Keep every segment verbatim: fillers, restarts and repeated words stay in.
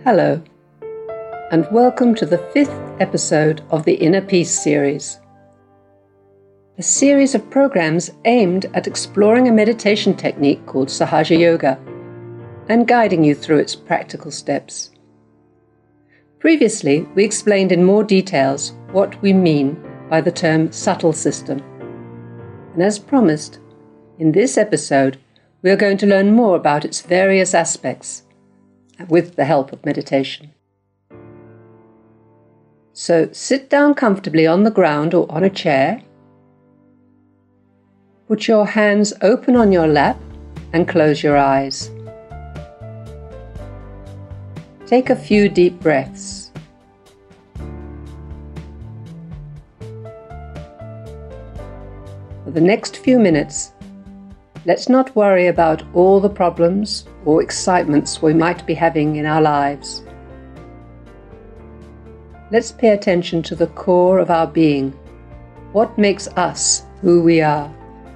Hello, and welcome to the fifth episode of the Inner Peace series, a series of programs aimed at exploring a meditation technique called Sahaja Yoga and guiding you through its practical steps. Previously, we explained in more details what we mean by the term subtle system. And as promised, in this episode, we are going to learn more about its various aspects with the help of meditation. So sit down comfortably on the ground or on a chair. Put your hands open on your lap and close your eyes. Take a few deep breaths. For the next few minutes, let's not worry about all the problems or excitements we might be having in our lives. Let's pay attention to the core of our being, what makes us who we are.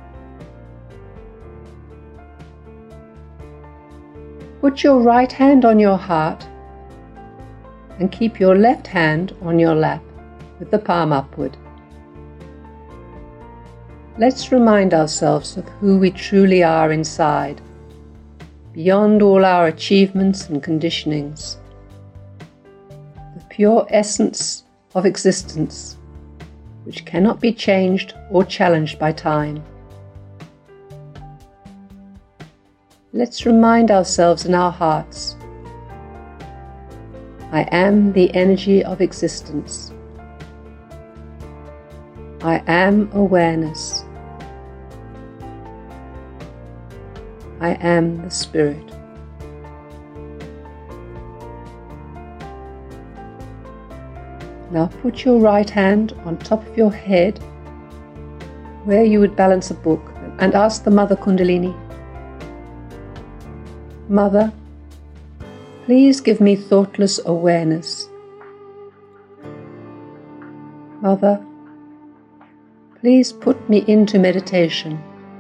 Put your right hand on your heart and keep your left hand on your lap with the palm upward. Let's remind ourselves of who we truly are inside, beyond all our achievements and conditionings, the pure essence of existence, which cannot be changed or challenged by time. Let's remind ourselves in our hearts, I am the energy of existence. I am awareness. I am the Spirit. Now put your right hand on top of your head where you would balance a book and ask the Mother Kundalini, Mother, please give me thoughtless awareness. Mother, please put me into meditation.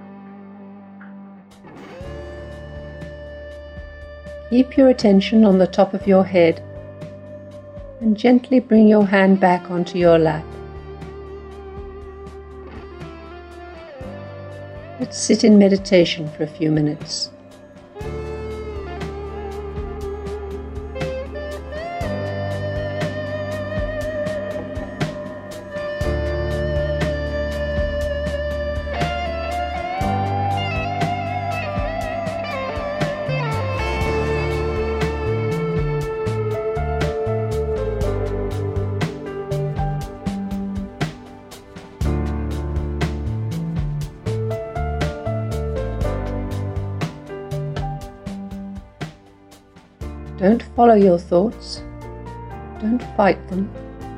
Keep your attention on the top of your head and gently bring your hand back onto your lap. Let's sit in meditation for a few minutes. Don't follow your thoughts. Don't fight them.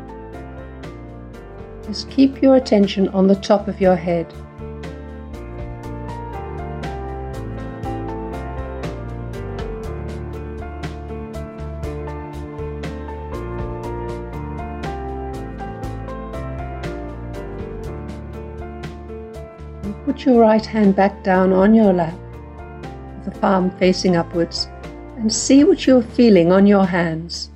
Just keep your attention on the top of your head. And put your right hand back down on your lap, with the palm facing upwards, and see what you're feeling on your hands.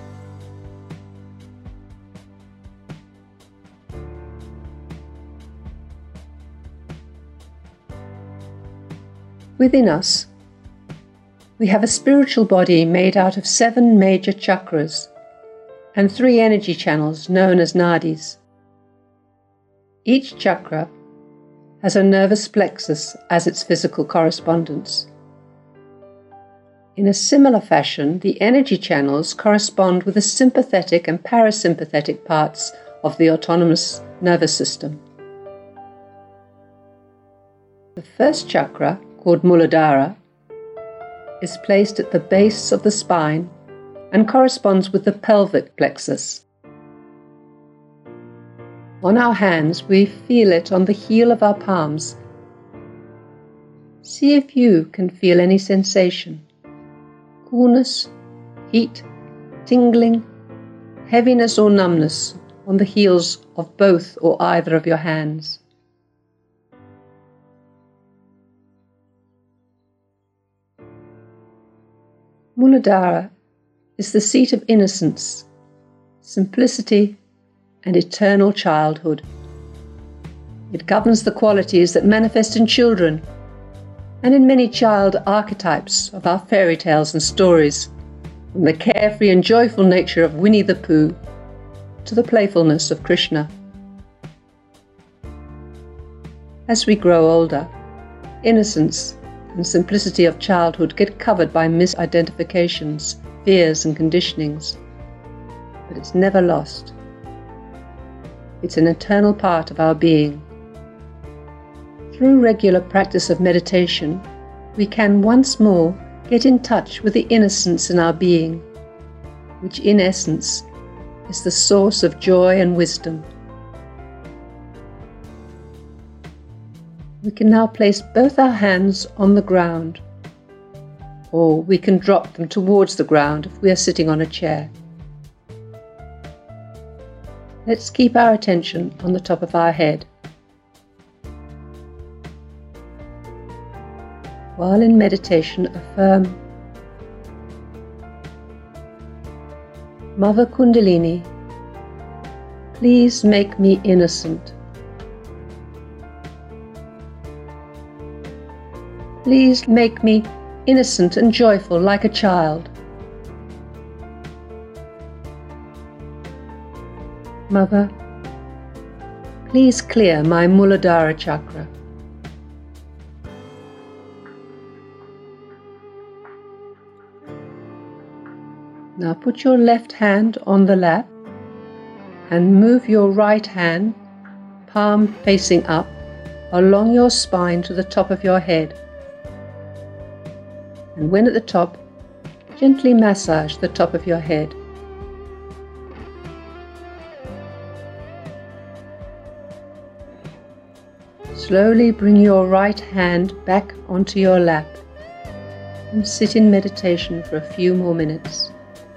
Within us, we have a spiritual body made out of seven major chakras and three energy channels known as nadis. Each chakra has a nervous plexus as its physical correspondence. In a similar fashion, the energy channels correspond with the sympathetic and parasympathetic parts of the autonomous nervous system. The first chakra, called Muladhara, is placed at the base of the spine and corresponds with the pelvic plexus. On our hands, we feel it on the heel of our palms. See if you can feel any sensation. Coolness, heat, tingling, heaviness or numbness on the heels of both or either of your hands. Muladhara is the seat of innocence, simplicity, and eternal childhood. It governs the qualities that manifest in children and in many child archetypes of our fairy tales and stories, from the carefree and joyful nature of Winnie the Pooh to the playfulness of Krishna. As we grow older, innocence and simplicity of childhood get covered by misidentifications, fears and conditionings, but it's never lost. It's an eternal part of our being. Through regular practice of meditation, we can once more get in touch with the innocence in our being, which in essence is the source of joy and wisdom. We can now place both our hands on the ground, or we can drop them towards the ground if we are sitting on a chair. Let's keep our attention on the top of our head. While in meditation, affirm, Mother Kundalini, please make me innocent. Please make me innocent and joyful like a child. Mother, please clear my Muladhara chakra. Now put your left hand on the lap and move your right hand, palm facing up, along your spine to the top of your head. And when at the top, gently massage the top of your head. Slowly bring your right hand back onto your lap and sit in meditation for a few more minutes.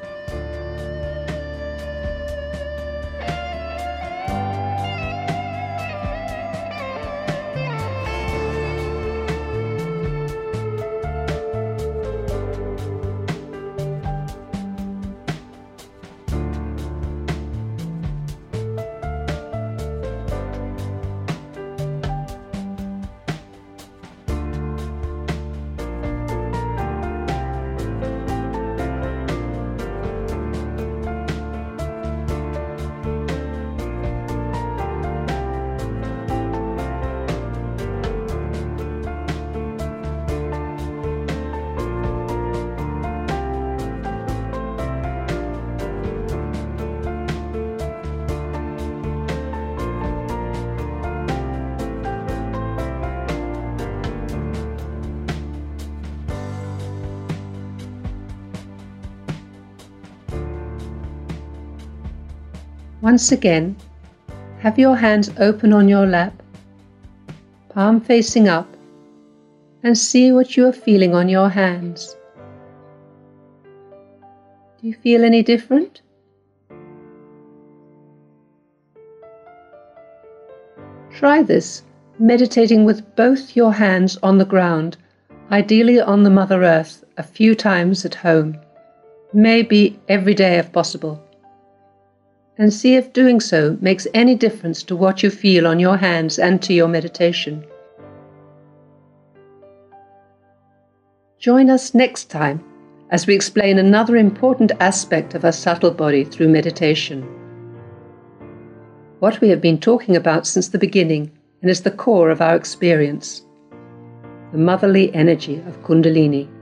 Once again, have your hands open on your lap, palm facing up, and see what you are feeling on your hands. Do you feel any different? Try this, meditating with both your hands on the ground, ideally on the Mother Earth, a few times at home, maybe every day if possible. And see if doing so makes any difference to what you feel on your hands and to your meditation. Join us next time as we explain another important aspect of our subtle body through meditation. What we have been talking about since the beginning and is the core of our experience, the motherly energy of Kundalini.